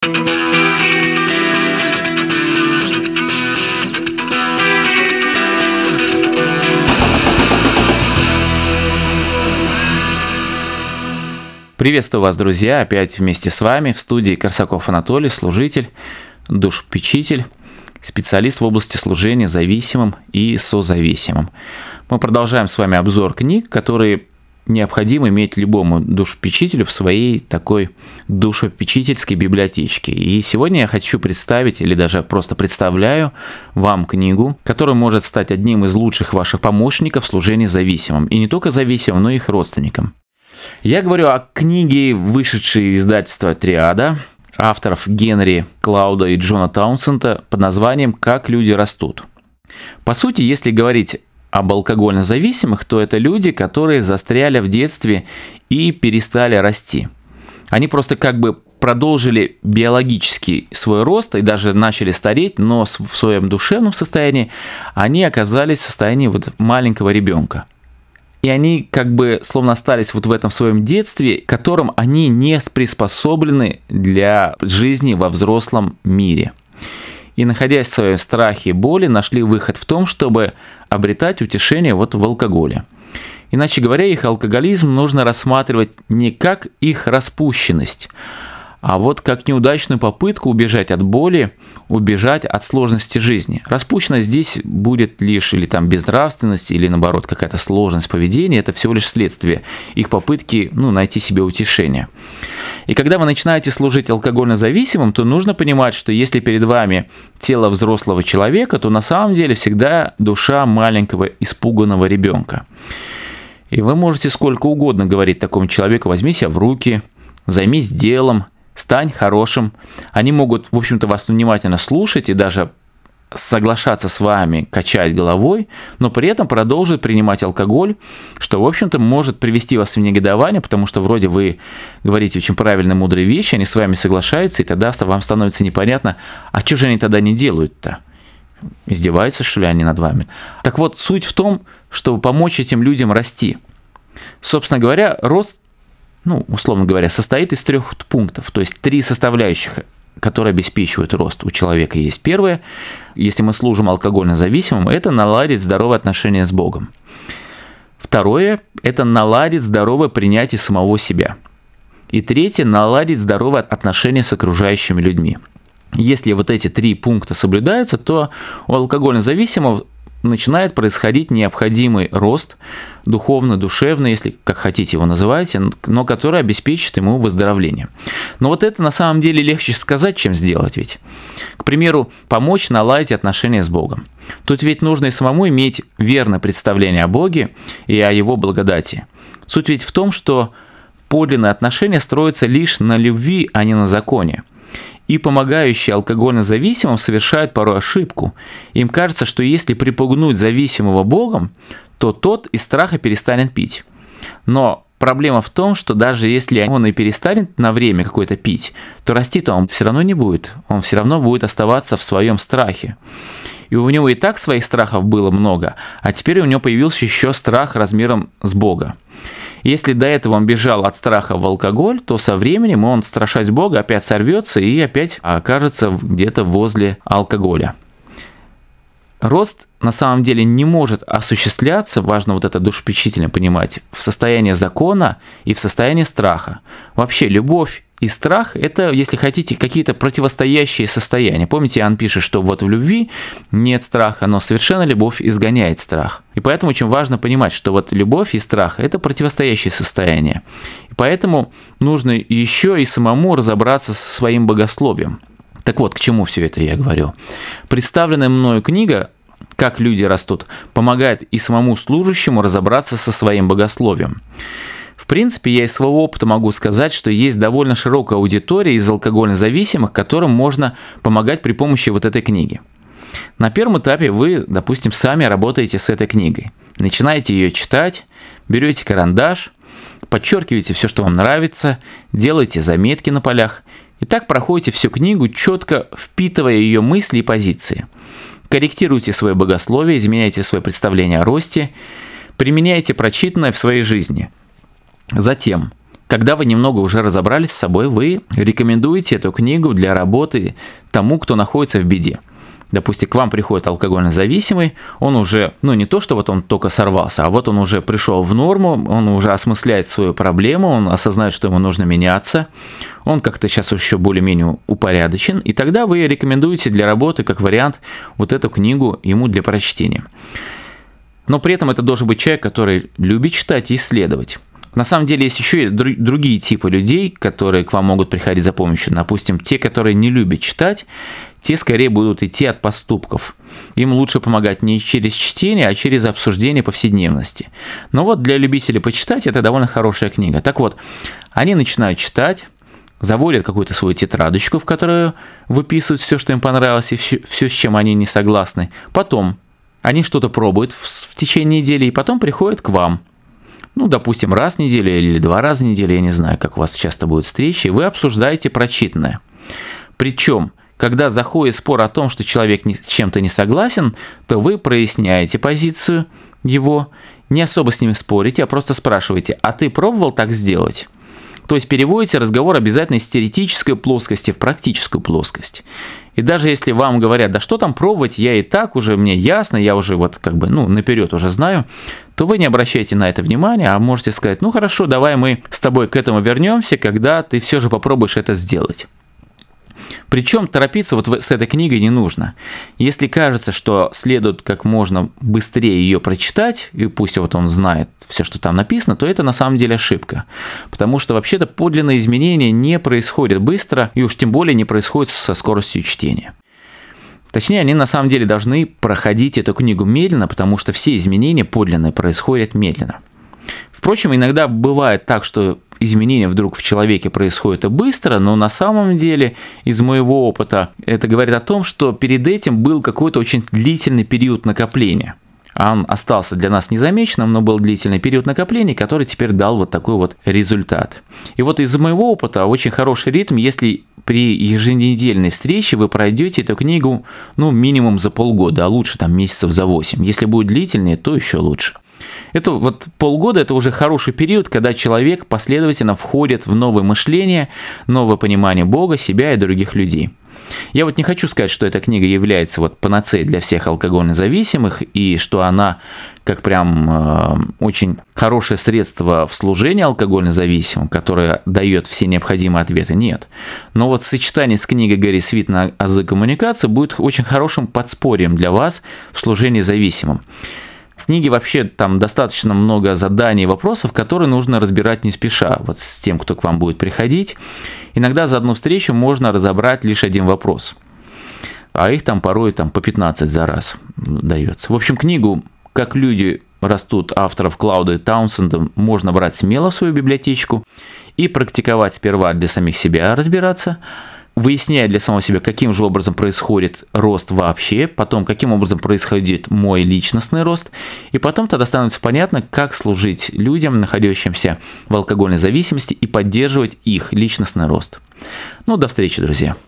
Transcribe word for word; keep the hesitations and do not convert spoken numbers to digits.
Приветствую вас, друзья, опять вместе с вами в студии Корсаков Анатолий, служитель, душепопечитель, специалист в области служения зависимым и созависимым. Мы продолжаем с вами обзор книг, которые необходимо иметь любому душепопечителю в своей такой душепопечительской библиотечке. И сегодня я хочу представить, или даже просто представляю вам книгу, которая может стать одним из лучших ваших помощников в служении зависимым. И не только зависимым, но и их родственникам. Я говорю о книге, вышедшей из издательства «Триада», авторов Генри Клауда и Джона Таунсенда под названием «Как люди растут». По сути, если говорить об алкогольно зависимых, то это люди, которые застряли в детстве и перестали расти. Они просто как бы продолжили биологический свой рост и даже начали стареть, но в своем душевном состоянии они оказались в состоянии вот маленького ребенка. И они как бы словно остались вот в этом своем детстве, которым они не приспособлены для жизни во взрослом мире. И, находясь в своем страхе и боли, нашли выход в том, чтобы обретать утешение вот в алкоголе. Иначе говоря, их алкоголизм нужно рассматривать не как их распущенность, а вот как неудачную попытку убежать от боли, убежать от сложности жизни. Распущенность здесь будет лишь или там безнравственность, или наоборот какая-то сложность поведения, это всего лишь следствие их попытки ну, найти себе утешение. И когда вы начинаете служить алкогольно зависимым, то нужно понимать, что если перед вами тело взрослого человека, то на самом деле всегда душа маленького испуганного ребенка. И вы можете сколько угодно говорить такому человеку: возьми себя в руки, займись делом, стань хорошим. Они могут, в общем-то, вас внимательно слушать и даже соглашаться с вами, качать головой, но при этом продолжить принимать алкоголь, что, в общем-то, может привести вас в негодование, потому что вроде вы говорите очень правильные, мудрые вещи, они с вами соглашаются, и тогда вам становится непонятно, а что же они тогда не делают-то? Издеваются, что ли, они над вами? Так вот, суть в том, чтобы помочь этим людям расти. Собственно говоря, рост, ну, условно говоря, состоит из трех пунктов, то есть три составляющих, которые обеспечивают рост у человека есть. Первое, если мы служим алкогольно зависимым, это наладить здоровые отношения с Богом. Второе, это наладить здоровое принятие самого себя. И третье, наладить здоровые отношения с окружающими людьми. Если вот эти три пункта соблюдаются, то у алкогольно зависимого начинает происходить необходимый рост, духовно-душевный, если как хотите его называйте, но который обеспечит ему выздоровление. Но вот это на самом деле легче сказать, чем сделать ведь. К примеру, помочь наладить отношения с Богом. Тут ведь нужно и самому иметь верное представление о Боге и о Его благодати. Суть ведь в том, что подлинные отношения строятся лишь на любви, а не на законе. И помогающие алкогольно зависимым совершают порой ошибку. Им кажется, что если припугнуть зависимого Богом, то тот из страха перестанет пить. Но проблема в том, что даже если он и перестанет на время какое-то пить, то расти-то он все равно не будет. Он все равно будет оставаться в своем страхе. И у него и так своих страхов было много, а теперь у него появился еще страх размером с Бога. Если до этого он бежал от страха в алкоголь, то со временем он, страшась Бога, опять сорвется и опять окажется где-то возле алкоголя. Рост на самом деле не может осуществляться, важно вот это душепопечительно понимать, в состоянии закона и в состоянии страха. Вообще любовь и страх – это, если хотите, какие-то противостоящие состояния. Помните, Иоанн пишет, что вот в любви нет страха, но совершенно любовь изгоняет страх. И поэтому очень важно понимать, что вот любовь и страх – это противостоящие состояния. И поэтому нужно еще и самому разобраться со своим богословием. Так вот, к чему все это я говорю. Представленная мною книга «Как люди растут» помогает и самому служащему разобраться со своим богословием. В принципе, я из своего опыта могу сказать, что есть довольно широкая аудитория из алкогольно зависимых, которым можно помогать при помощи вот этой книги. На первом этапе вы, допустим, сами работаете с этой книгой. Начинаете ее читать, берете карандаш, подчеркиваете все, что вам нравится, делаете заметки на полях. И так проходите всю книгу, четко впитывая ее мысли и позиции. Корректируйте свое богословие, изменяйте свое представление о росте, применяйте прочитанное в своей жизни. Затем Когда вы немного уже разобрались с собой, вы рекомендуете эту книгу для работы тому, кто находится в беде. Допустим, к вам приходит алкогольно зависимый, он уже, ну не то, что вот он только сорвался, а вот он уже пришел в норму, он уже осмысляет свою проблему, он осознает, что ему нужно меняться, он как-то сейчас еще более-менее упорядочен, и тогда вы рекомендуете для работы, как вариант, вот эту книгу ему для прочтения. Но при этом это должен быть человек, который любит читать и исследовать. На самом деле есть еще и другие типы людей, которые к вам могут приходить за помощью. Допустим, те, которые не любят читать, те скорее будут идти от поступков. Им лучше помогать не через чтение, а через обсуждение повседневности. Но вот для любителей почитать это довольно хорошая книга. Так вот, они начинают читать, заводят какую-то свою тетрадочку, в которую выписывают все, что им понравилось, и все, все с чем они не согласны. Потом они что-то пробуют в, в течение недели, и потом приходят к вам. Ну, допустим, раз в неделю или два раза в неделю, я не знаю, как у вас часто будут встречи, и вы обсуждаете прочитанное. Причем, когда заходит спор о том, что человек с чем-то не согласен, то вы проясняете позицию его, не особо с ним спорите, а просто спрашиваете: а ты пробовал так сделать? То есть переводите разговор обязательно из теоретической плоскости в практическую плоскость. И даже если вам говорят: да что там пробовать, я и так уже, мне ясно, я уже вот как бы, ну, наперед уже знаю, то вы не обращайте на это внимания, а можете сказать: ну хорошо, давай мы с тобой к этому вернемся, когда ты все же попробуешь это сделать. Причем торопиться вот с этой книгой не нужно. Если кажется, что следует как можно быстрее ее прочитать, и пусть вот он знает все, что там написано, то это на самом деле ошибка. Потому что вообще-то подлинные изменения не происходят быстро, и уж тем более не происходят со скоростью чтения. Точнее, они на самом деле должны проходить эту книгу медленно, потому что все изменения подлинные происходят медленно. Впрочем, иногда бывает так, что изменения вдруг в человеке происходят и быстро, но на самом деле, из моего опыта, это говорит о том, что перед этим был какой-то очень длительный период накопления. Он остался для нас незамеченным, но был длительный период накопления, который теперь дал вот такой вот результат. И вот из моего опыта очень хороший ритм, если при еженедельной встрече вы пройдете эту книгу, ну, минимум за полгода, а лучше там месяцев за восемь. Если будет длительнее, то еще лучше. Это вот полгода – это уже хороший период, когда человек последовательно входит в новое мышление, новое понимание Бога, себя и других людей. Я вот не хочу сказать, что эта книга является вот панацеей для всех алкогольно зависимых, и что она как прям э, очень хорошее средство в служении алкогольно зависимым, которое дает все необходимые ответы. Нет. Но вот сочетание с книгой Гэри Свитна «Азы коммуникации» будет очень хорошим подспорьем для вас в служении зависимым. В книге вообще там достаточно много заданий и вопросов, которые нужно разбирать не спеша, вот с тем, кто к вам будет приходить. Иногда за одну встречу можно разобрать лишь один вопрос, а их там порой там, по пятнадцать за раз дается. В общем, книгу «Как люди растут» авторов Клауда и Таунсенда можно брать смело в свою библиотечку и практиковать сперва для самих себя разбираться, выясняя для самого себя, каким же образом происходит рост вообще, потом, каким образом происходит мой личностный рост, и потом тогда становится понятно, как служить людям, находящимся в алкогольной зависимости, и поддерживать их личностный рост. Ну, до встречи, друзья.